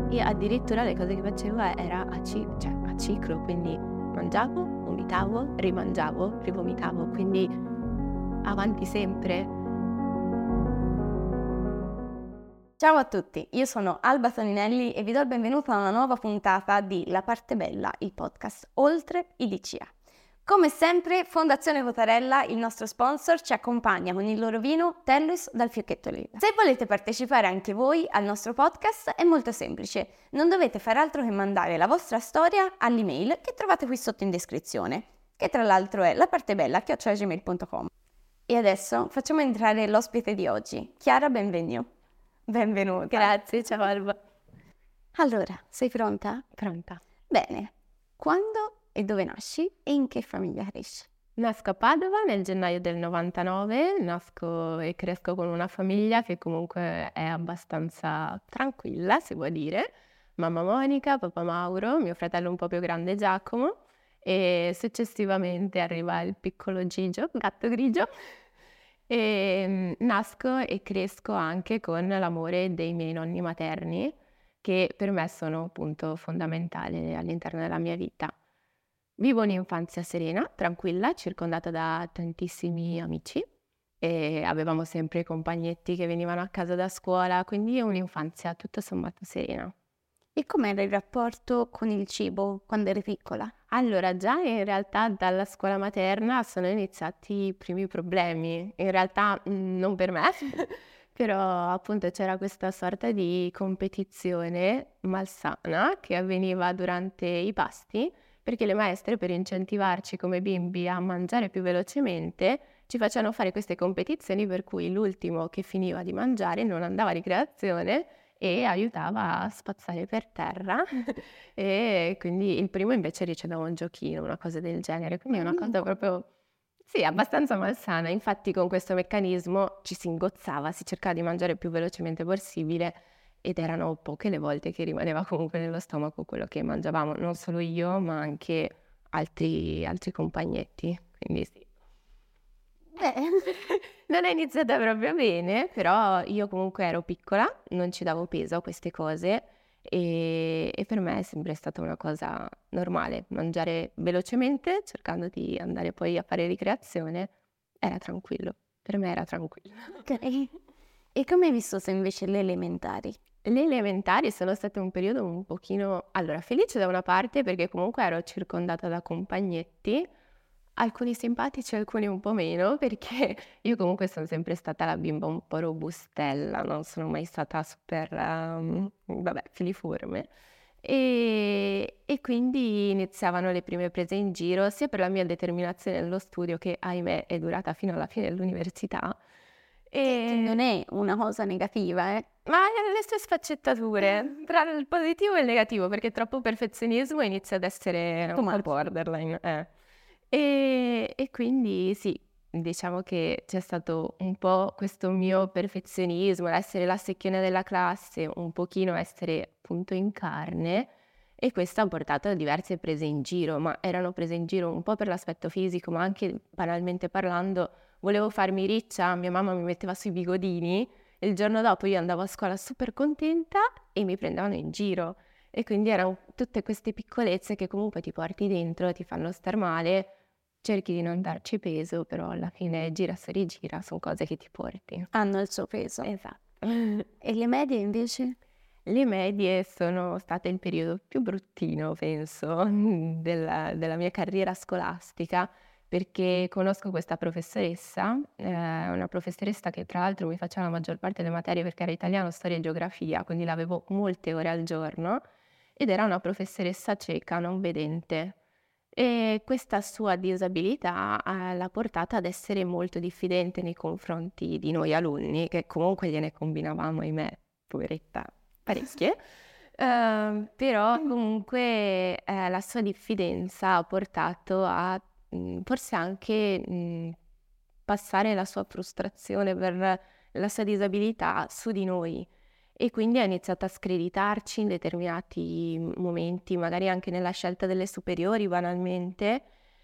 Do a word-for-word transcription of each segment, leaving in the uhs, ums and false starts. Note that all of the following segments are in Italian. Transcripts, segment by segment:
e addirittura le cose che facevo era a, ci- cioè, a ciclo, quindi mangiavo, vomitavo, rimangiavo, rivomitavo, quindi avanti sempre. Ciao a tutti, io sono Alba Toninelli e vi do il benvenuto a una nuova puntata di La Parte Bella, il podcast Oltre i D C A. Come sempre, Fondazione Votarella, il nostro sponsor, ci accompagna con il loro vino Tellus dal Fiocchetto Lilla. Se volete partecipare anche voi al nostro podcast è molto semplice, non dovete fare altro che mandare la vostra storia all'email che trovate qui sotto in descrizione, che tra l'altro è lapartebella chiocciola gmail punto com. E adesso facciamo entrare l'ospite di oggi, Chiara Benvenu. Benvenuta. Grazie, ciao Alba. Allora, sei pronta? Pronta. Bene. Quando e dove nasci e in che famiglia cresci? Nasco a Padova nel gennaio del novantanove, nasco e cresco con una famiglia che comunque è abbastanza tranquilla, si può dire. Mamma Monica, papà Mauro, mio fratello un po' più grande Giacomo e successivamente arriva il piccolo Gigio, gatto grigio. E mm, nasco e cresco anche con l'amore dei miei nonni materni, che per me sono appunto fondamentali all'interno della mia vita. Vivo un'infanzia serena, tranquilla, circondata da tantissimi amici e avevamo sempre i compagnetti che venivano a casa da scuola, quindi è un'infanzia tutto sommato serena. E com'era il rapporto con il cibo quando eri piccola? Allora, già in realtà dalla scuola materna sono iniziati i primi problemi, in realtà mm, non per me, però appunto c'era questa sorta di competizione malsana che avveniva durante i pasti, perché le maestre per incentivarci come bimbi a mangiare più velocemente ci facevano fare queste competizioni per cui l'ultimo che finiva di mangiare non andava a ricreazione e aiutava a spazzare per terra e quindi il primo invece riceveva un giochino, una cosa del genere, quindi è una cosa proprio, sì, abbastanza malsana. Infatti con questo meccanismo ci si ingozzava, si cercava di mangiare il più velocemente possibile ed erano poche le volte che rimaneva comunque nello stomaco quello che mangiavamo, non solo io ma anche altri, altri compagnetti, quindi sì. Beh, Non è iniziata proprio bene, però io comunque ero piccola, non ci davo peso a queste cose e, e per me è sempre stata una cosa normale, mangiare velocemente cercando di andare poi a fare ricreazione, era tranquillo, per me era tranquillo. ok. E come hai vissuto invece le elementari? Le elementari sono state un periodo un pochino, allora, felice da una parte perché comunque ero circondata da compagnetti, alcuni simpatici, alcuni un po' meno, perché io comunque sono sempre stata la bimba un po' robustella, non sono mai stata super, um, vabbè, filiforme. E, e quindi iniziavano le prime prese in giro, sia per la mia determinazione nello studio, che ahimè è durata fino alla fine dell'università. Che E... non è una cosa negativa, eh? Ma ha le sue sfaccettature, tra il positivo e il negativo, perché troppo perfezionismo inizia ad essere Too un po' much. borderline. Eh. E, e quindi sì, diciamo che c'è stato un po' questo mio perfezionismo, essere la secchione della classe, un pochino essere appunto in carne, e questo ha portato a diverse prese in giro, ma erano prese in giro un po' per l'aspetto fisico, ma anche banalmente parlando, volevo farmi riccia, mia mamma mi metteva sui bigodini, e il giorno dopo io andavo a scuola super contenta e mi prendevano in giro. E quindi erano tutte queste piccolezze che comunque ti porti dentro, ti fanno star male, cerchi di non darci peso, però alla fine gira se rigira, sono cose che ti porti. Hanno il suo peso. Esatto. E le medie invece? Le medie sono state il periodo più bruttino, penso, della, della mia carriera scolastica, perché conosco questa professoressa, eh, una professoressa che tra l'altro mi faceva la maggior parte delle materie perché era italiano, storia e geografia, quindi l'avevo molte ore al giorno, ed era una professoressa cieca, non vedente. E questa sua disabilità eh, l'ha portata ad essere molto diffidente nei confronti di noi alunni, che comunque gliene combinavamo, ahimè, poveretta, parecchie. Ehm, però comunque eh, la sua diffidenza ha portato a mh, forse anche mh, passare la sua frustrazione per la sua disabilità su di noi. E quindi ha iniziato a screditarci in determinati momenti, magari anche nella scelta delle superiori, banalmente,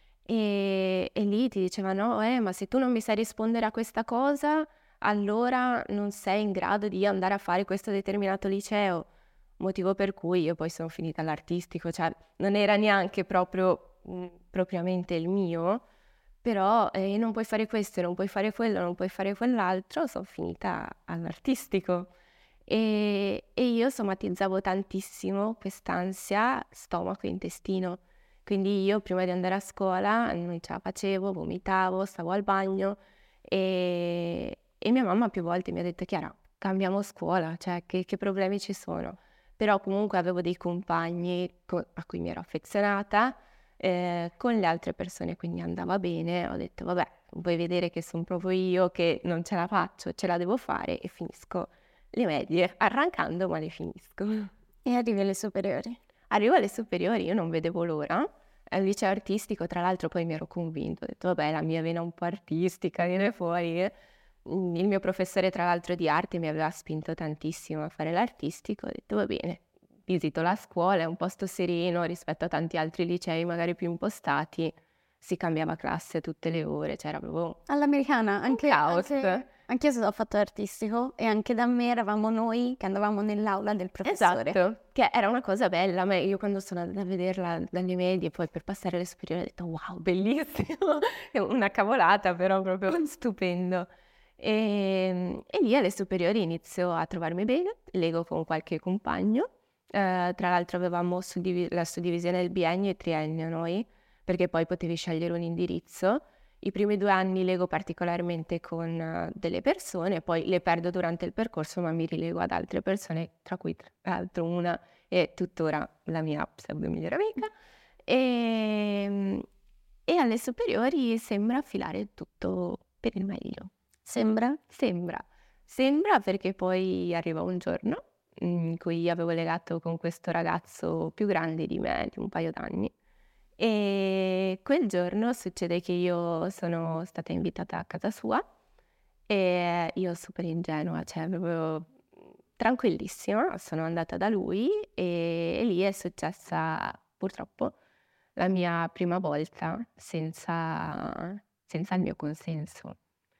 e, e lì ti dicevano, eh, ma se tu non mi sai rispondere a questa cosa, allora non sei in grado di andare a fare questo determinato liceo. motivo per cui io poi sono finita all'artistico, cioè non era neanche proprio mh, propriamente il mio, però eh, non puoi fare questo, non puoi fare quello, non puoi fare quell'altro, sono finita all'artistico. E, e io somatizzavo tantissimo quest'ansia stomaco e intestino. Quindi io prima di andare a scuola non ce la facevo, vomitavo, stavo al bagno e, e mia mamma più volte mi ha detto: Chiara, cambiamo scuola, cioè che, che problemi ci sono? Però comunque avevo dei compagni co- a cui mi ero affezionata, eh, con le altre persone, quindi andava bene. Ho detto: vabbè, vuoi vedere che sono proprio io che non ce la faccio, ce la devo fare e finisco le medie, arrancando ma le finisco. E arrivi alle superiori. Arrivo alle superiori, io non vedevo l'ora. Al liceo artistico, tra l'altro, poi mi ero convinto, ho detto: vabbè, la mia vena un po' artistica viene fuori. eh. Mm, Il mio professore, tra l'altro, di arte mi aveva spinto tantissimo a fare l'artistico. Ho detto: va bene, visito la scuola, è un posto sereno rispetto a tanti altri licei, magari più impostati. Si cambiava classe tutte le ore, c'era proprio All'americana, un anche, caos. anche, anche io ho fatto artistico e anche da me eravamo noi che andavamo nell'aula del professore. Esatto, che era una cosa bella, ma io quando sono andata a vederla dalle medie, poi per passare alle superiori ho detto: wow, bellissimo, è una cavolata, però proprio stupendo. E, e lì alle superiori inizio a trovarmi bene, lego con qualche compagno. Eh, tra l'altro avevamo suddivi- la suddivisione del biennio e triennio noi, perché poi potevi scegliere un indirizzo. I primi due anni lego particolarmente con eh, delle persone, poi le perdo durante il percorso, ma mi rilego ad altre persone, tra cui tra l'altro una è tuttora la mia pseudo migliore amica. E, e alle superiori sembra filare tutto per il meglio. Sembra? Sembra, sembra perché poi arriva un giorno in cui avevo legato con questo ragazzo più grande di me, di un paio d'anni. E quel giorno succede che io sono stata invitata a casa sua e io super ingenua, cioè proprio tranquillissima, sono andata da lui e, e lì è successa purtroppo la mia prima volta senza, senza il mio consenso.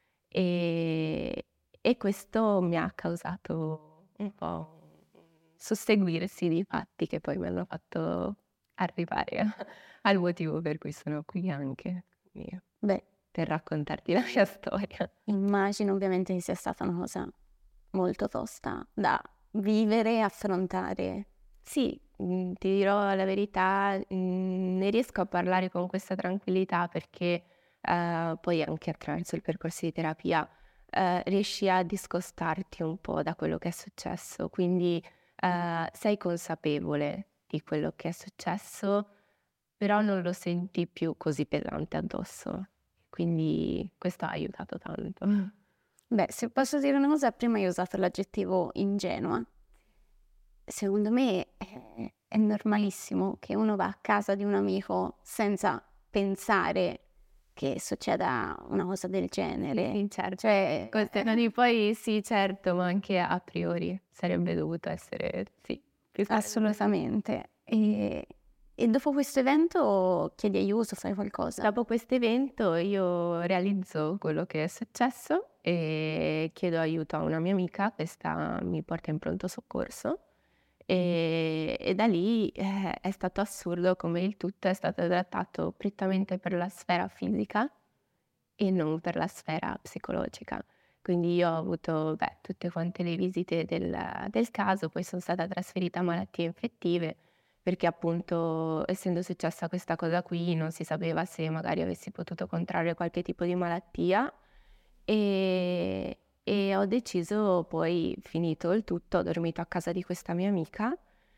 E, e questo mi ha causato un po' un susseguirsi di fatti che poi mi hanno fatto arrivare a- al motivo per cui sono qui anche io, Beh, per raccontarti la mia storia. immagino ovviamente che sia stata una cosa molto tosta da vivere e affrontare. Sì, mm, ti dirò la verità, mm, ne riesco a parlare con questa tranquillità perché eh, poi anche attraverso il percorso di terapia eh, riesci a discostarti un po' da quello che è successo, quindi eh, sei consapevole di quello che è successo, però non lo senti più così pesante addosso. Quindi questo ha aiutato tanto. Beh, se posso dire una cosa, prima hai usato l'aggettivo ingenua. Secondo me è, è normalissimo che uno va a casa di un amico senza pensare che succeda una cosa del genere. Sì, certo. Cioè, Questione poi sì, certo, ma anche a priori sarebbe dovuto essere sì, più calmo. assolutamente. E, e dopo questo evento chiedi aiuto, fai qualcosa. Dopo questo evento io realizzo quello che è successo e chiedo aiuto a una mia amica, questa mi porta in pronto soccorso e, e da lì eh, è stato assurdo come il tutto è stato trattato prettamente per la sfera fisica e non per la sfera psicologica. Quindi io ho avuto, beh, tutte quante le visite del, del caso, poi sono stata trasferita a malattie infettive perché appunto essendo successa questa cosa qui non si sapeva se magari avessi potuto contrarre qualche tipo di malattia e, e ho deciso poi, finito il tutto, ho dormito a casa di questa mia amica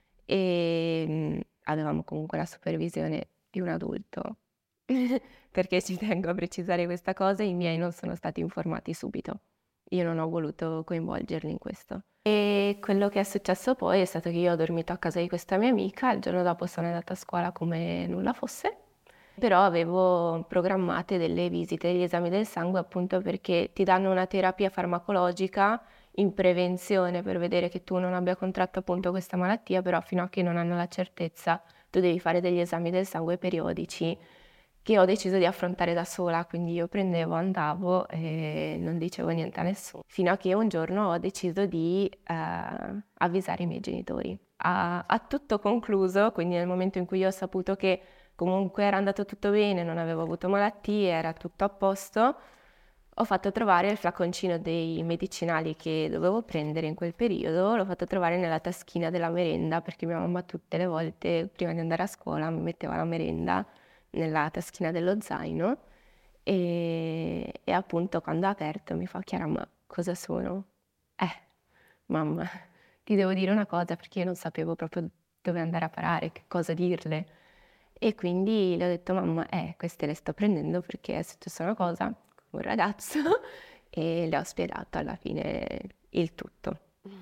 e mm, avevamo comunque la supervisione di un adulto. Perché ci tengo a precisare questa cosa, i miei non sono stati informati subito. Io non ho voluto coinvolgerli in questo. E quello che è successo poi è stato che io ho dormito a casa di questa mia amica, il giorno dopo sono andata a scuola come nulla fosse, però avevo programmate delle visite, degli esami del sangue appunto perché ti danno una terapia farmacologica in prevenzione per vedere che tu non abbia contratto appunto questa malattia, però fino a che non hanno la certezza tu devi fare degli esami del sangue periodici che ho deciso di affrontare da sola, quindi io prendevo, andavo e non dicevo niente a nessuno, fino a che un giorno ho deciso di eh, avvisare i miei genitori. Ha, ha tutto concluso, quindi nel momento in cui io ho saputo che comunque era andato tutto bene, non avevo avuto malattie, era tutto a posto, ho fatto trovare il flaconcino dei medicinali che dovevo prendere in quel periodo, l'ho fatto trovare nella taschina della merenda, perché mia mamma tutte le volte prima di andare a scuola mi metteva la merenda nella taschina dello zaino e, e appunto quando ha aperto mi fa: Chiara, ma cosa sono? Eh, mamma, ti devo dire una cosa perché io non sapevo proprio dove andare a parare, che cosa dirle. E quindi le ho detto: mamma, eh, queste le sto prendendo perché è successa una cosa con un ragazzo e le ho spiegato alla fine il tutto.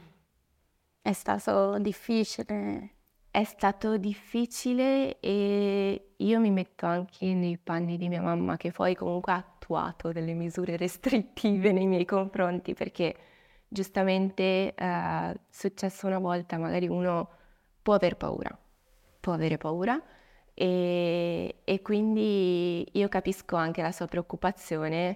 È stato difficile. È stato difficile e io mi metto anche nei panni di mia mamma che poi comunque ha attuato delle misure restrittive nei miei confronti perché giustamente è successo una volta, magari uno può aver paura, può avere paura e, e quindi io capisco anche la sua preoccupazione,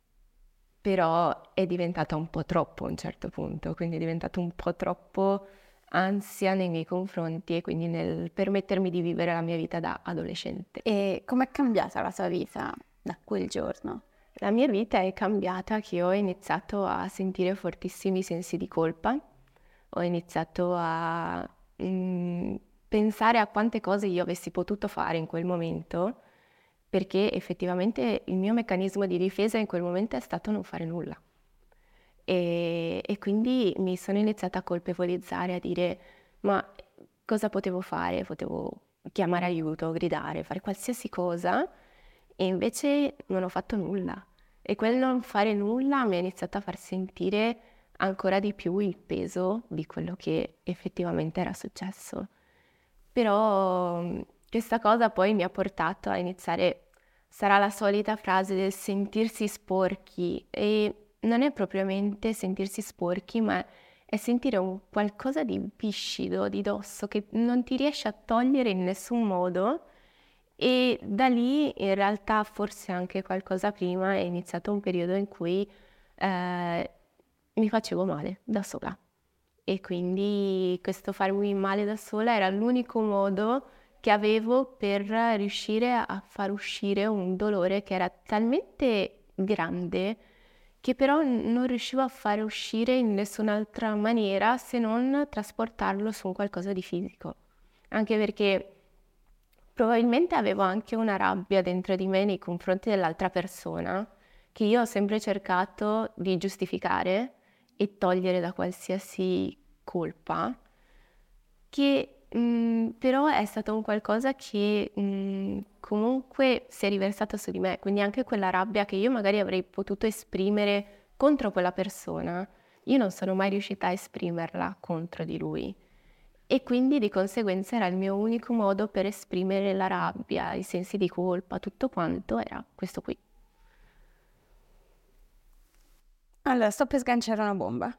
però è diventata un po' troppo a un certo punto, quindi è diventato un po' troppo ansia nei miei confronti e quindi nel permettermi di vivere la mia vita da adolescente. E com'è cambiata la tua vita da quel giorno? La mia vita è cambiata che ho iniziato a sentire fortissimi sensi di colpa, ho iniziato a mm, pensare a quante cose io avessi potuto fare in quel momento, perché effettivamente il mio meccanismo di difesa in quel momento è stato non fare nulla. E, e quindi mi sono iniziata a colpevolizzare, a dire: ma cosa potevo fare? Potevo chiamare aiuto, gridare, fare qualsiasi cosa e invece non ho fatto nulla. E quel non fare nulla mi ha iniziato a far sentire ancora di più il peso di quello che effettivamente era successo. Però mh, questa cosa poi mi ha portato a iniziare, sarà la solita frase del sentirsi sporchi e non è propriamente sentirsi sporchi, ma è sentire un qualcosa di viscido di dosso che non ti riesci a togliere in nessun modo e da lì in realtà forse anche qualcosa prima è iniziato un periodo in cui eh, mi facevo male da sola e quindi questo farmi male da sola era l'unico modo che avevo per riuscire a far uscire un dolore che era talmente grande che però non riuscivo a fare uscire in nessun'altra maniera se non trasportarlo su un qualcosa di fisico. Anche perché probabilmente avevo anche una rabbia dentro di me nei confronti dell'altra persona che io ho sempre cercato di giustificare e togliere da qualsiasi colpa, che mh, però è stato un qualcosa che mh, comunque si è riversato su di me, quindi anche quella rabbia che io magari avrei potuto esprimere contro quella persona, io non sono mai riuscita a esprimerla contro di lui. E quindi di conseguenza era il mio unico modo per esprimere la rabbia, i sensi di colpa, tutto quanto era questo qui. Allora, sto per sganciare una bomba.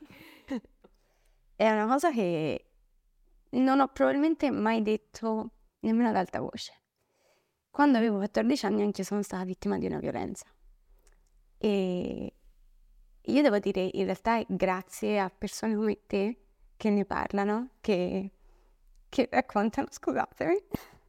È una cosa che non ho probabilmente mai detto nemmeno ad alta voce. Quando avevo quattordici anni anche io sono stata vittima di una violenza. E io devo dire, in realtà è grazie a persone come te che ne parlano, che, che raccontano, scusatemi,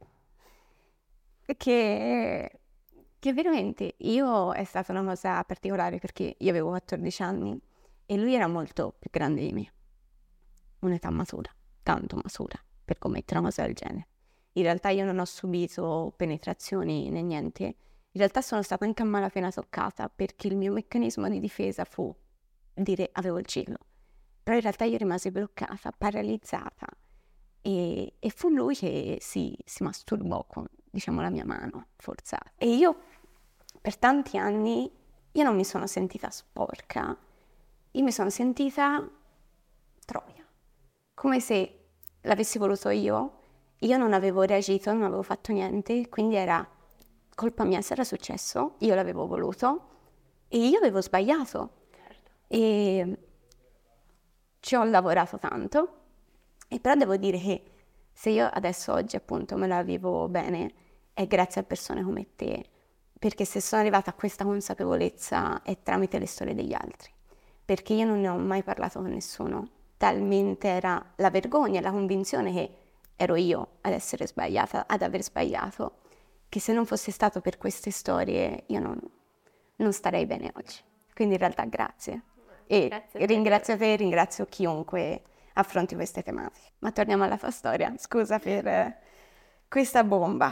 che, che veramente io è stata una cosa particolare perché io avevo quattordici anni e lui era molto più grande di me, un'età matura, tanto matura per commettere una cosa del genere. In realtà io non ho subito penetrazioni né niente, in realtà sono stata anche a malapena toccata perché il mio meccanismo di difesa fu dire avevo il cielo, però in realtà io rimasi bloccata, paralizzata e, e fu lui che si, si masturbò con, diciamo, la mia mano forzata. E io per tanti anni io non mi sono sentita sporca, io mi sono sentita troia, come se l'avessi voluto io, io non avevo reagito, non avevo fatto niente, quindi era colpa mia se era successo, io l'avevo voluto e io avevo sbagliato. E ci ho lavorato tanto, e però devo dire che se io adesso oggi appunto me la vivo bene è grazie a persone come te, perché se sono arrivata a questa consapevolezza è tramite le storie degli altri, perché io non ne ho mai parlato con nessuno, talmente era la vergogna e la convinzione che ero io ad essere sbagliata, ad aver sbagliato, che se non fosse stato per queste storie io non, non starei bene oggi. Quindi in realtà grazie. E Grazie a te. ringrazio te, ringrazio chiunque affronti queste tematiche. Ma torniamo alla tua storia, scusa per eh, questa bomba.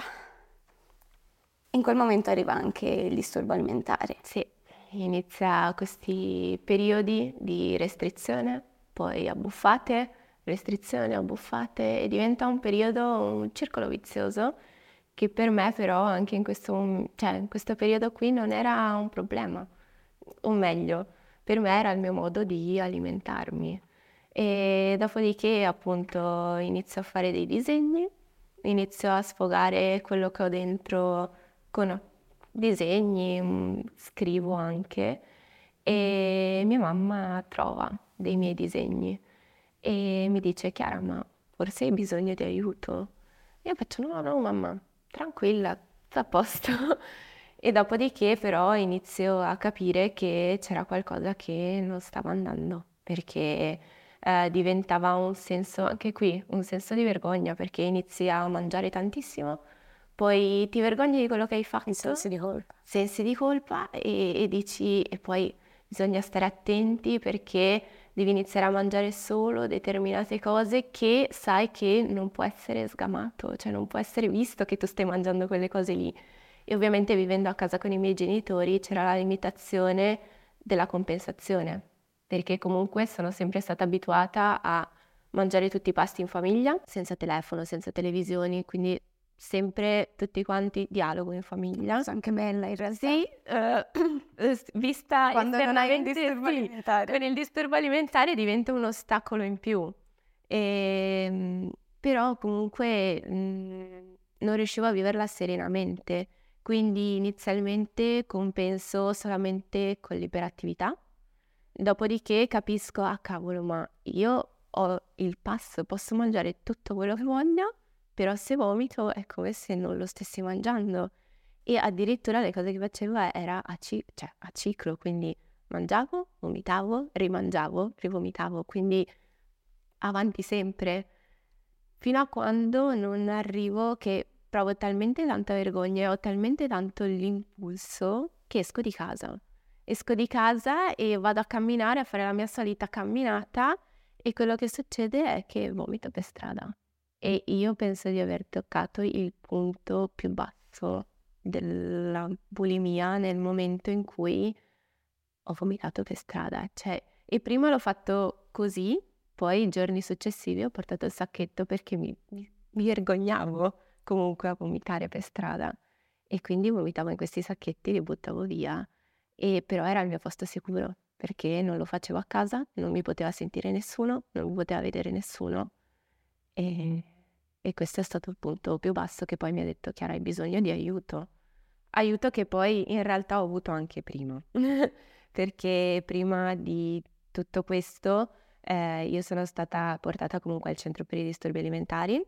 In quel momento arriva anche il disturbo alimentare. Sì, inizia questi periodi di restrizione, poi abbuffate, restrizione, abbuffate e diventa un periodo, un circolo vizioso che per me però anche in questo, mom- cioè, in questo periodo qui non era un problema, o meglio, per me era il mio modo di alimentarmi. E dopodiché appunto inizio a fare dei disegni, inizio a sfogare quello che ho dentro con disegni, mm, scrivo anche e mia mamma trova dei miei disegni e mi dice: Chiara, ma forse hai bisogno di aiuto? Io faccio: no, no, mamma, tranquilla, sta a posto. E dopodiché però inizio a capire che c'era qualcosa che non stava andando, perché eh, diventava un senso, anche qui, un senso di vergogna, perché inizi a mangiare tantissimo, poi ti vergogni di quello che hai fatto, Il senso di colpa. sensi di colpa e, e dici, e poi bisogna stare attenti perché devi iniziare a mangiare solo determinate cose che sai che non può essere sgamato, cioè non può essere visto che tu stai mangiando quelle cose lì. E ovviamente vivendo a casa con i miei genitori c'era la limitazione della compensazione, perché comunque sono sempre stata abituata a mangiare tutti i pasti in famiglia, senza telefono, senza televisioni, quindi sempre tutti quanti dialogo in famiglia. Cosa anche bella in realtà. Sì, eh, eh, vista Quando non hai un esternamente, disturbo sì, alimentare. con il disturbo alimentare diventa un ostacolo in più. Ehm, però comunque mh, non riuscivo a viverla serenamente, quindi inizialmente compenso solamente con l'iperattività, dopodiché capisco, ah cavolo, ma io ho il pass, posso mangiare tutto quello che voglio, però se vomito è come se non lo stessi mangiando. E addirittura le cose che facevo era a, ci- cioè, a ciclo, quindi mangiavo, vomitavo, rimangiavo, rivomitavo, quindi avanti sempre, fino a quando non arrivo che provo talmente tanta vergogna e ho talmente tanto l'impulso che esco di casa. Esco di casa e vado a camminare, a fare la mia solita camminata e quello che succede è che vomito per strada. E io penso di aver toccato il punto più basso della bulimia nel momento in cui ho vomitato per strada. Cioè, e prima l'ho fatto così, poi i giorni successivi ho portato il sacchetto perché mi, mi- mi vergognavo comunque a vomitare per strada. E quindi vomitavo in questi sacchetti, li buttavo via. E però era il mio posto sicuro, perché non lo facevo a casa, non mi poteva sentire nessuno, non mi poteva vedere nessuno. E, e questo è stato il punto più basso che poi mi ha detto: Chiara, hai bisogno di aiuto. Aiuto che poi in realtà ho avuto anche prima, perché prima di tutto questo eh, io sono stata portata comunque al centro per i disturbi alimentari.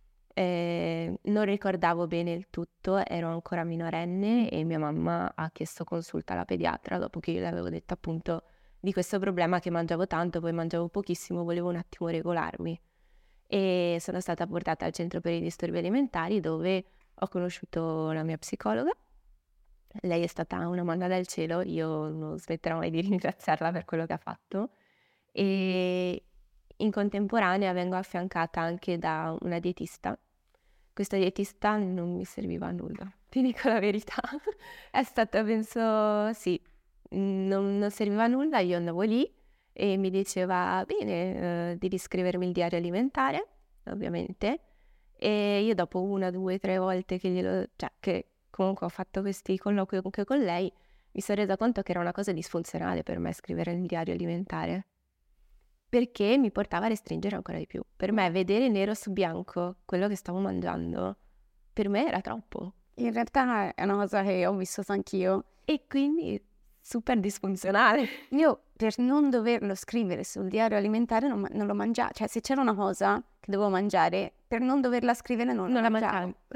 Eh, non ricordavo bene il tutto, ero ancora minorenne e mia mamma ha chiesto consulta alla pediatra dopo che io le avevo detto appunto di questo problema che mangiavo tanto, poi mangiavo pochissimo, volevo un attimo regolarmi. E sono stata portata al centro per i disturbi alimentari dove ho conosciuto la mia psicologa. Lei è stata una manna dal cielo, io non smetterò mai di ringraziarla per quello che ha fatto. E in contemporanea vengo affiancata anche da una dietista. Questa dietista non mi serviva a nulla, ti dico la verità. È stata, penso, sì, non, non serviva a nulla, io andavo lì e mi diceva, bene, eh, devi scrivermi il diario alimentare, ovviamente. E io dopo una, due, tre volte che glielo, cioè, che comunque ho fatto questi colloqui anche con lei, mi sono resa conto che era una cosa disfunzionale per me scrivere il diario alimentare, perché mi portava a restringere ancora di più. Per me vedere nero su bianco quello che stavo mangiando, per me era troppo. In realtà è una cosa che ho vissuto anch'io. E quindi super disfunzionale. Io per non doverlo scrivere sul diario alimentare non, ma- non lo mangiavo. Cioè se c'era una cosa che dovevo mangiare, per non doverla scrivere non, Non la la mangiavo. mangiavo. Eh.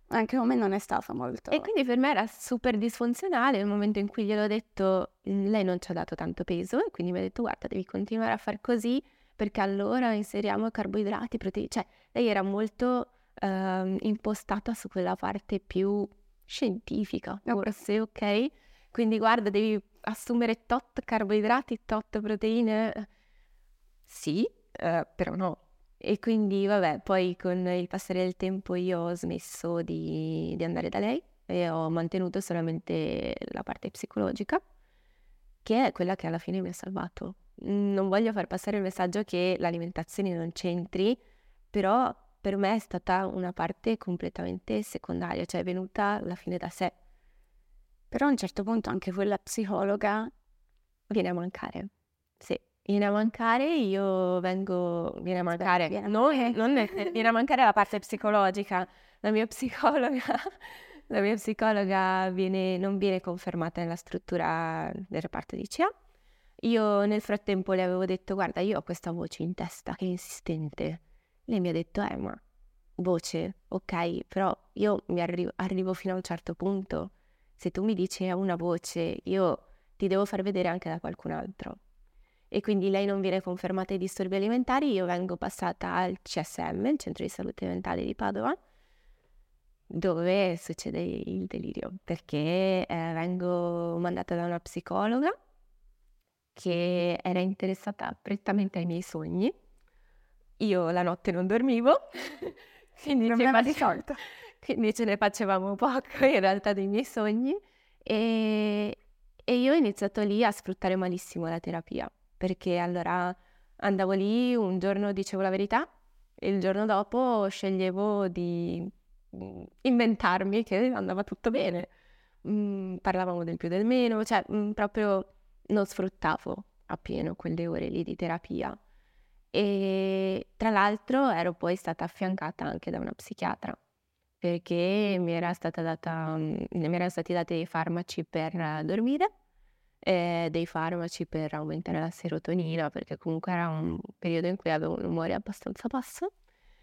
Anche con me non è stato molto. E quindi per me era super disfunzionale. Nel momento in cui gliel'ho detto, lei non ci ha dato tanto peso e quindi mi ha detto guarda, devi continuare a far così perché allora inseriamo carboidrati, proteine. Cioè, lei era molto ehm, impostata su quella parte più scientifica, forse, ok? Quindi guarda, devi assumere tot carboidrati, tot proteine. Sì, eh, però no. E quindi vabbè, poi con il passare del tempo io ho smesso di, di andare da lei e ho mantenuto solamente la parte psicologica, che è quella che alla fine mi ha salvato. Non voglio far passare il messaggio che l'alimentazione non c'entri, però per me è stata una parte completamente secondaria, cioè è venuta alla fine da sé. Però a un certo punto anche quella psicologa viene a mancare. Sì, viene a mancare, io vengo, viene a mancare, viene a non, non è- viene a mancare la parte psicologica. La mia psicologa, la mia psicologa viene, non viene confermata nella struttura del reparto di C A. Io nel frattempo le avevo detto, guarda, io ho questa voce in testa che è insistente. Lei mi ha detto, eh, ma voce, ok, però io mi arrivo, arrivo fino a un certo punto. Se tu mi dici è una voce, io ti devo far vedere anche da qualcun altro. E quindi lei non viene confermata ai disturbi alimentari, io vengo passata al C S M, il Centro di Salute Mentale di Padova, dove succede il delirio, perché eh, vengo mandata da una psicologa che era interessata prettamente ai miei sogni. Io la notte non dormivo, quindi, ce problema face- risolto. quindi ce ne facevamo poco in realtà dei miei sogni e, e io ho iniziato lì a sfruttare malissimo la terapia, perché allora andavo lì, un giorno dicevo la verità e il giorno dopo sceglievo di mm, inventarmi che andava tutto bene. Mm, parlavamo del più del meno, cioè mm, proprio non sfruttavo appieno quelle ore lì di terapia. E tra l'altro ero poi stata affiancata anche da una psichiatra perché mi era stata data, mm, mi erano stati dati dei farmaci per eh, dormire e dei farmaci per aumentare la serotonina perché comunque era un periodo in cui avevo un umore abbastanza basso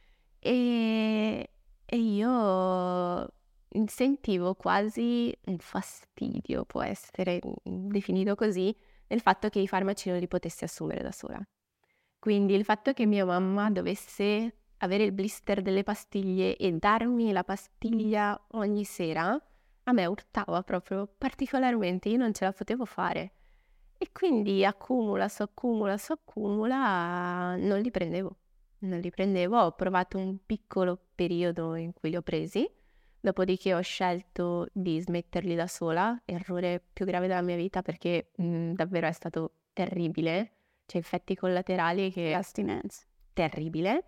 e, e io sentivo quasi un fastidio, può essere mm, definito così, nel fatto che i farmaci non li potessi assumere da sola. Quindi il fatto che mia mamma dovesse avere il blister delle pastiglie e darmi la pastiglia ogni sera, a me urtava proprio particolarmente, io non ce la potevo fare. E quindi accumula su accumula su accumula, non li prendevo. Non li prendevo, ho provato un piccolo periodo in cui li ho presi, dopodiché ho scelto di smetterli da sola, errore più grave della mia vita perché mh, davvero è stato terribile, cioè effetti collaterali che L'astinenza. terribile.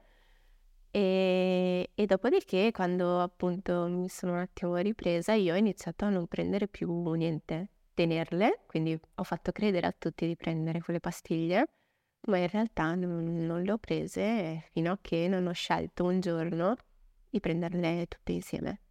E, e dopodiché, quando appunto mi sono un attimo ripresa, io ho iniziato a non prendere più niente, tenerle, quindi ho fatto credere a tutti di prendere quelle pastiglie, ma in realtà non, non le ho prese fino a che non ho scelto un giorno di prenderle tutte insieme.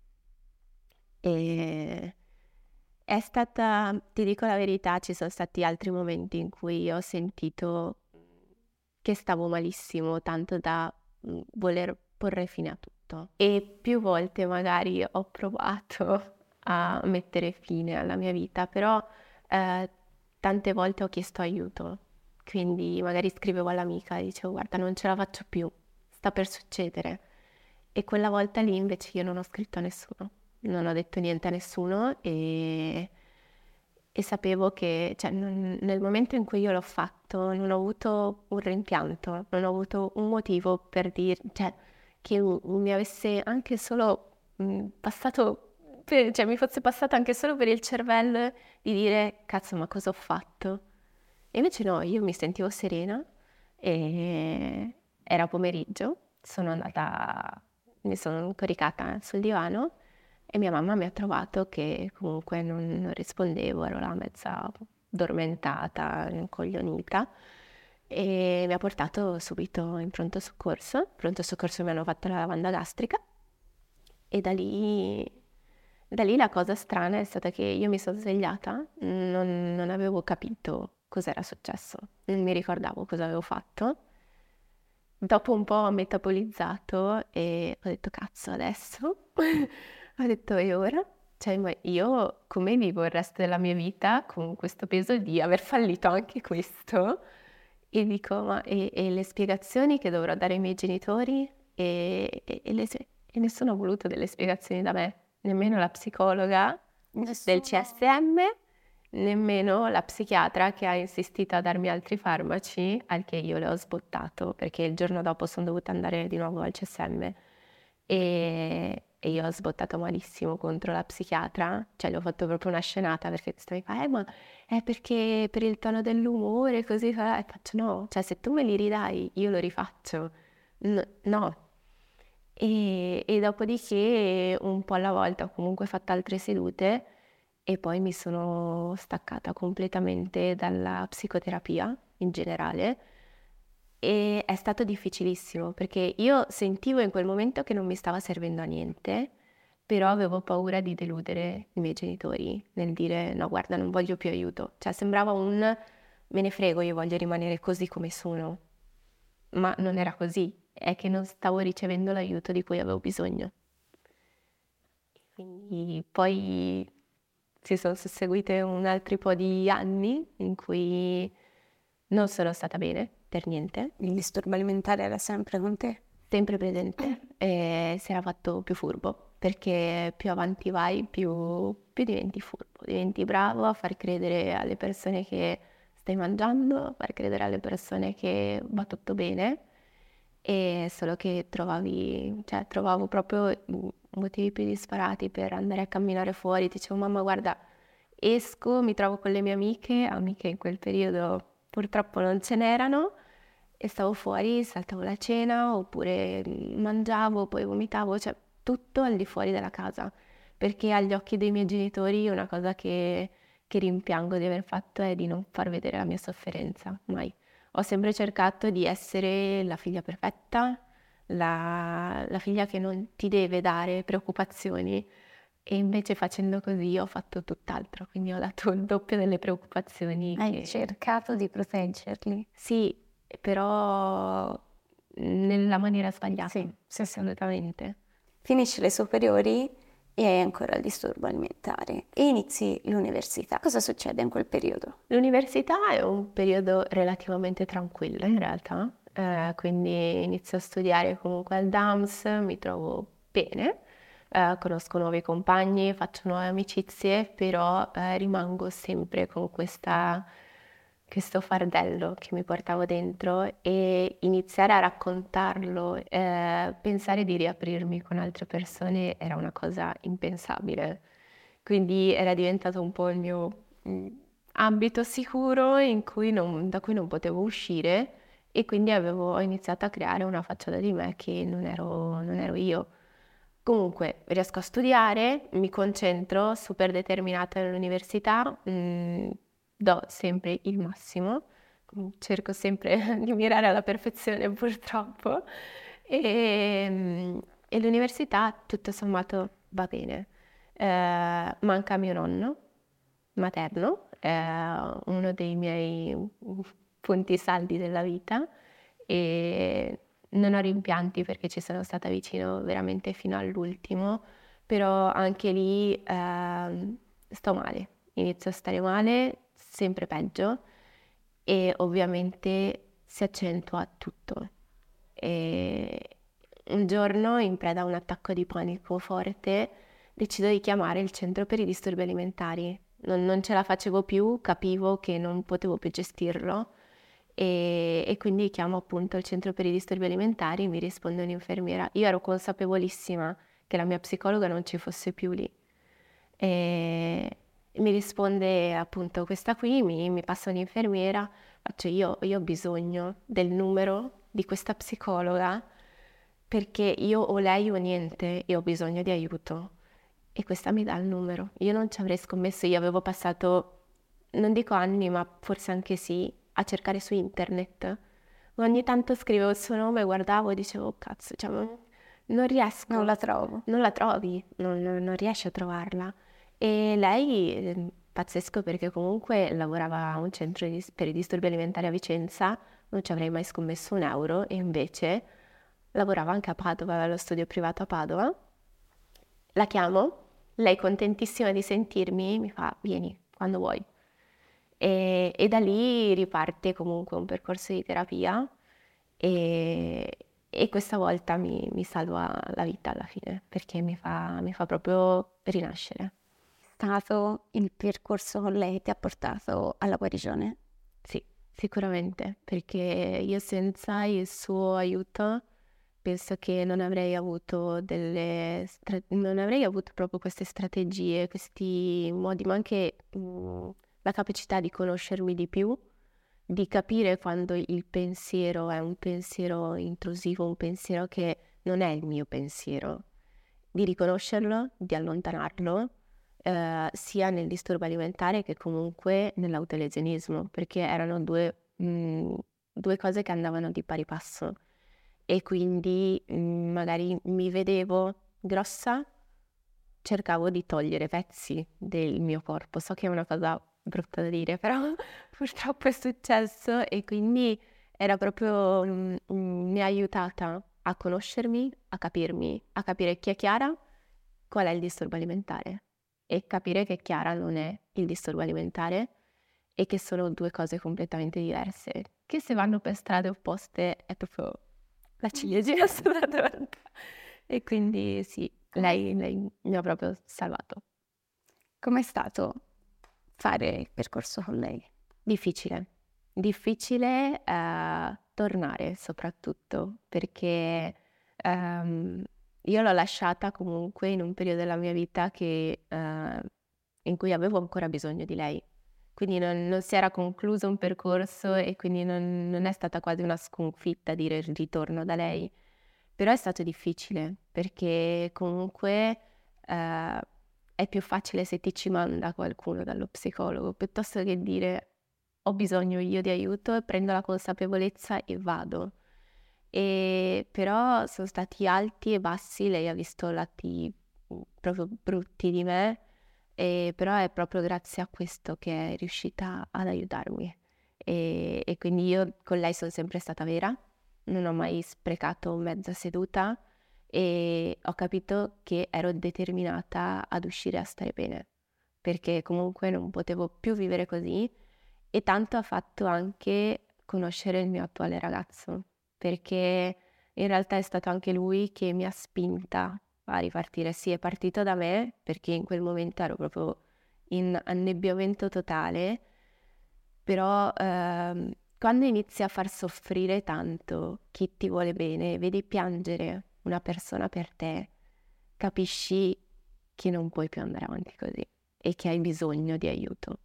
E è stata, ti dico la verità, ci sono stati altri momenti in cui ho sentito che stavo malissimo, tanto da mm, voler porre fine a tutto. E più volte magari ho provato a mettere fine alla mia vita, però eh, tante volte ho chiesto aiuto. Quindi magari scrivevo all'amica e dicevo guarda non ce la faccio più, sta per succedere. E quella volta lì invece io non ho scritto a nessuno, non ho detto niente a nessuno e, e sapevo che cioè, non- nel momento in cui io l'ho fatto non ho avuto un rimpianto, non ho avuto un motivo per dire, cioè, che m- mi avesse anche solo mh, passato, per- cioè mi fosse passato anche solo per il cervello di dire cazzo ma cosa ho fatto? E invece no, io mi sentivo serena e era pomeriggio, sono andata, mi sono coricata sul divano e mia mamma mi ha trovato che comunque non, non rispondevo, ero là mezza addormentata, incoglionita e mi ha portato subito in pronto soccorso. In pronto soccorso mi hanno fatto la lavanda gastrica e da lì, da lì la cosa strana è stata che io mi sono svegliata, non, non avevo capito cos'era successo, non mi ricordavo cosa avevo fatto. Dopo un po' ho metabolizzato e ho detto cazzo adesso Ho detto: "E ora? Cioè, ma io come vivo il resto della mia vita con questo peso di aver fallito anche questo?" E dico: "Ma e e le spiegazioni che dovrò dare ai miei genitori?" E e e le s e nessuno ha voluto delle spiegazioni da me, nemmeno la psicologa del Nessuno. C S M, nemmeno la psichiatra che ha insistito a darmi altri farmaci, al che io le ho sbottato, perché il giorno dopo son dovuta andare di nuovo al C S M. E e io ho sbottato malissimo contro la psichiatra, cioè le ho fatto proprio una scenata perché questa mi fa: "Eh, ma è perché per il tono dell'umore così fa", e faccio: "No, cioè se tu me li ridai io lo rifaccio. N no". E e dopodiché un po' alla volta ho comunque fatto altre sedute e poi mi sono staccata completamente dalla psicoterapia in generale e è stato difficilissimo perché io sentivo in quel momento che non mi stava servendo a niente, però avevo paura di deludere i miei genitori nel dire: "No, guarda, non voglio più aiuto". Cioè sembrava un: "Me ne frego, io voglio rimanere così come sono". Ma non era così, è che non stavo ricevendo l'aiuto di cui avevo bisogno. Quindi poi si son susseguite un altri po' di anni in cui non sono stata bene, per niente, Il disturbo alimentare era sempre con te? sempre presente, e si era fatto più furbo, perché più avanti vai più più diventi furbo, diventi bravo a far credere alle persone che stai mangiando, a far credere alle persone che va tutto bene, e solo che trovavi cioè trovavo proprio, mhmm, motivi più disparati per andare a camminare fuori. Dicevo: "Mamma guarda, esco, mi trovo con le mie amiche", amiche in quel periodo purtroppo non ce n'erano, e stavo fuori, saltavo la cena oppure, mhmm, mangiavo, poi vomitavo, cioè tutto al di fuori della casa, perché agli occhi dei miei genitori una cosa che che rimpiango di aver fatto è di non far vedere la mia sofferenza, mai. Ho sempre cercato di essere la figlia perfetta, la la figlia che non ti deve dare preoccupazioni e invece facendo così ho fatto tutt'altro, quindi ho dato il doppio delle preoccupazioni Hai che cercato di proteggerli? sì, però nella maniera sbagliata, Sì, sì, sì. assolutamente. Finisci le superiori e hai ancora il disturbo alimentare e inizi l'università. Cosa succede in quel periodo? L'università è un periodo relativamente tranquillo in realtà, ehm, quindi inizio a studiare comunque al D A M S, mi trovo bene, ehm, conosco nuovi compagni, faccio nuove amicizie, però, ehm, rimango sempre con questa questo fardello che mi portavo dentro e iniziare a raccontarlo, ehm, pensare di riaprirmi con altre persone era una cosa impensabile. Quindi era diventato un po' il mio, mhmm, ambito sicuro in cui non da cui non potevo uscire e quindi avevo ho iniziato a creare una facciata di me che non ero non ero io. Comunque riesco a studiare, mi concentro, super determinata nell'università, mhmm, do sempre il massimo, mhmm, cerco sempre di mirare alla perfezione purtroppo, ehm, e l'università tutto sommato va bene. Ehm, manca mio nonno materno, è uno dei miei, mhmm, punti saldi della vita e non ho rimpianti perché ci sono stata vicino veramente fino all'ultimo, però anche lì, ehm, sto male, inizio a stare male, sempre peggio e ovviamente si accentua tutto. Ehm, un giorno, in preda a un attacco di panico forte, decido di chiamare il centro per i disturbi alimentari. Non non ce la facevo più, capivo che non potevo più gestirlo, e e quindi chiamo appunto il centro per i disturbi alimentari, mi risponde un'infermiera. Io ero consapevolissima che la mia psicologa non ci fosse più lì. Ehm, mi risponde appunto questa qui, mi mi passa un'infermiera, faccio: "Io io ho bisogno del numero di questa psicologa perché io o lei o niente e ho bisogno di aiuto". E questa mi dà il numero. Io non ci avrei scommesso, io avevo passato, non dico anni, ma forse anche sì, a cercare su internet. Ogni tanto scrivevo il suo nome, guardavo e dicevo: "Oh cazzo, cioè, ma non Non riesco". la trovo. Non la trovi, non non non riesci a trovarla. E lei, ehm, pazzesco perché comunque lavorava a un centro di dis per i disturbi alimentari a Vicenza, non ci avrei mai scommesso un euro, e invece lavorava anche a Padova, aveva lo studio privato a Padova La chiamo, lei contentissima di sentirmi mi fa vieni quando vuoi. E, e da lì riparte comunque un percorso di terapia e, e questa volta mi, mi salva la vita alla fine perché mi fa, mi fa proprio rinascere. Stato il percorso con lei che ti ha portato alla guarigione? Sì, sicuramente, perché io senza il suo aiuto penso che non avrei avuto delle stra- non avrei avuto proprio queste strategie, questi modi, ma anche mm, la capacità di conoscermi di più, di capire quando il pensiero è un pensiero intrusivo, un pensiero che non è il mio pensiero, di riconoscerlo, di allontanarlo, eh, sia nel disturbo alimentare che comunque nell'autolesionismo, perché erano due, mm, due cose che andavano di pari passo. E quindi mm, magari mi vedevo grossa, cercavo di togliere pezzi del mio corpo. So che è una cosa brutta da dire, però purtroppo è successo e quindi era proprio, mm, mm, mi ha aiutata a conoscermi, a capirmi, a capire chi è Chiara, qual è il disturbo alimentare e capire che Chiara non è il disturbo alimentare e che sono due cose completamente diverse, che se vanno per strade opposte è proprio la ciliegina sulla torta. E quindi sì, lei, lei mi ha proprio salvato. Com'è stato fare il percorso con lei? Difficile, difficile eh, tornare soprattutto perché ehm, io l'ho lasciata comunque in un periodo della mia vita che, eh, in cui avevo ancora bisogno di lei. Quindi non, non si era concluso un percorso e quindi non, non è stata quasi una sconfitta dire il ritorno da lei. Però è stato difficile perché comunque eh, è più facile se ti ci manda qualcuno dallo psicologo piuttosto che dire ho bisogno io di aiuto e prendo la consapevolezza e vado. E però sono stati alti e bassi, lei ha visto lati mm, proprio brutti di me, e però è proprio grazie a questo che è riuscita ad aiutarmi. E, e quindi io con lei sono sempre stata vera, non ho mai sprecato mezza seduta e ho capito che ero determinata ad uscire a stare bene, perché comunque non potevo più vivere così e tanto ha fatto anche conoscere il mio attuale ragazzo, perché in realtà è stato anche lui che mi ha spinta a ripartire. Sì, è partito da me, perché in quel momento ero proprio in annebbiamento totale, però ehm, quando inizi a far soffrire tanto chi ti vuole bene, vedi piangere una persona per te, capisci che non puoi più andare avanti così e che hai bisogno di aiuto.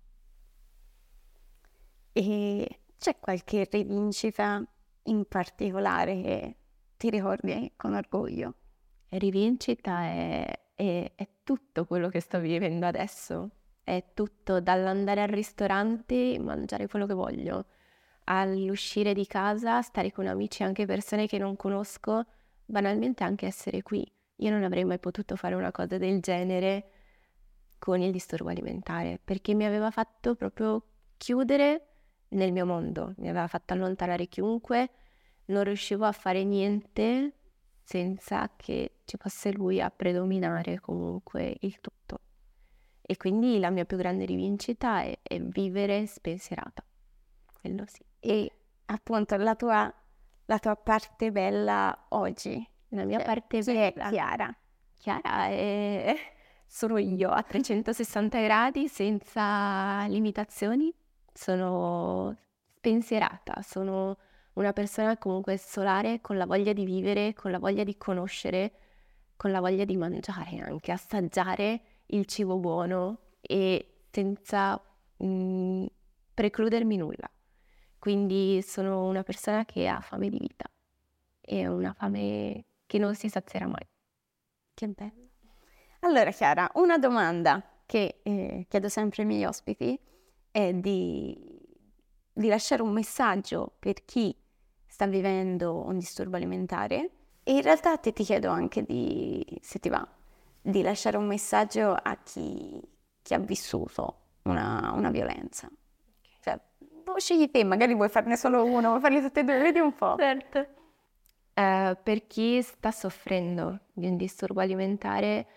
E c'è qualche rivincita in particolare che ti ricordi con orgoglio? Rivincita è, è- è tutto quello che sto vivendo adesso, è tutto dall'andare al ristorante, mangiare quello che voglio, all'uscire di casa, stare con amici, anche persone che non conosco, banalmente anche essere qui. Io non avrei mai potuto fare una cosa del genere con il disturbo alimentare, perché mi aveva fatto proprio chiudere nel mio mondo, mi aveva fatto allontanare chiunque, non riuscivo a fare niente senza che ci fosse lui a predominare comunque il tutto. E quindi la mia più grande rivincita è, è vivere spensierata, quello sì. E appunto la tua, la tua parte bella oggi, La mia cioè, parte chi è bella, Chiara? Chiara, è... sono io a trecentosessanta gradi, senza limitazioni, sono spensierata, sono una persona comunque solare, con la voglia di vivere, con la voglia di conoscere, con la voglia di mangiare anche, assaggiare il cibo buono e senza mm, precludermi nulla. Quindi sono una persona che ha fame di vita e una fame che non si sazierà mai. Che bello. Allora Chiara, una domanda che eh, chiedo sempre ai miei ospiti è di, di lasciare un messaggio per chi sta vivendo un disturbo alimentare e in realtà a te ti chiedo anche di, se ti va, di lasciare un messaggio a chi, chi ha vissuto una, una violenza. Cioè, non scegli te, magari vuoi farne solo uno, vuoi farli tutti e due, vedi un po'. Certo. Eh, per chi sta soffrendo di un disturbo alimentare,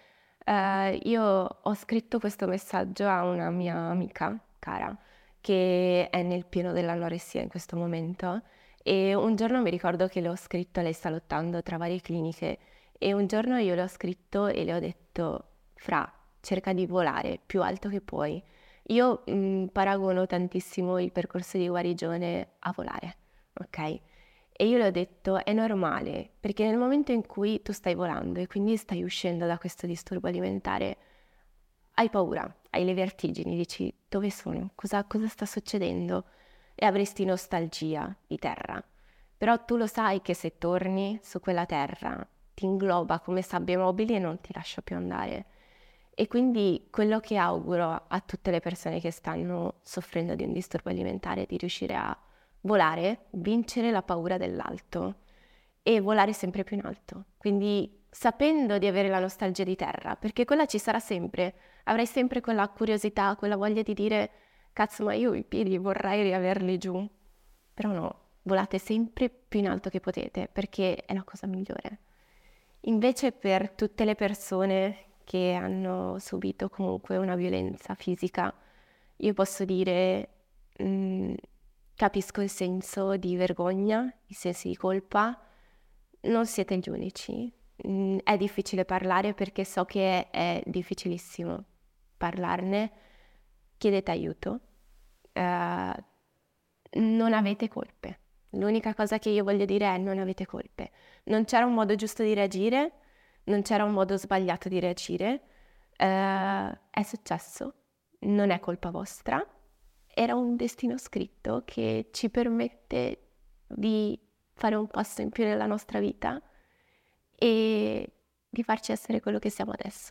Eh, io ho scritto questo messaggio a una mia amica cara che è nel pieno dell'anoressia in questo momento e un giorno mi ricordo che le ho scritto, lei sta lottando tra varie cliniche e un giorno io le ho scritto e le ho detto Fra, cerca di volare più alto che puoi. Io mh, paragono tantissimo il percorso di guarigione a volare, ok? E io le ho detto, è normale, perché nel momento in cui tu stai volando e quindi stai uscendo da questo disturbo alimentare, hai paura, hai le vertigini, dici dove sono, cosa, cosa sta succedendo e avresti nostalgia di terra. Però tu lo sai che se torni su quella terra ti ingloba come sabbie mobili e non ti lascia più andare. E quindi quello che auguro a tutte le persone che stanno soffrendo di un disturbo alimentare è di riuscire a volare, vincere la paura dell'alto e volare sempre più in alto. Quindi sapendo di avere la nostalgia di terra, perché quella ci sarà sempre, avrai sempre quella curiosità, quella voglia di dire cazzo, ma io i piedi vorrei riaverli giù. Però no, volate sempre più in alto che potete, perché è la cosa migliore. Invece per tutte le persone che hanno subito comunque una violenza fisica, io posso dire, mh, capisco il senso di vergogna, il senso di colpa, non siete gli unici. Mm, è difficile parlare perché so che è difficilissimo parlarne. Chiedete aiuto. Eh, non avete colpe. L'unica cosa che io voglio dire è non avete colpe. Non c'era un modo giusto di reagire, non c'era un modo sbagliato di reagire. Eh, è successo, non è colpa vostra. Era un destino scritto che ci permette di fare un passo in più nella nostra vita e di farci essere quello che siamo adesso.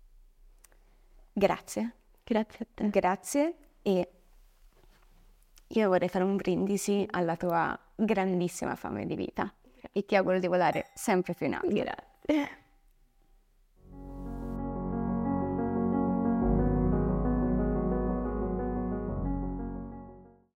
Grazie. Grazie a te. Grazie e io vorrei fare un brindisi alla tua grandissima fame di vita e ti auguro di volare sempre più in alto. Grazie.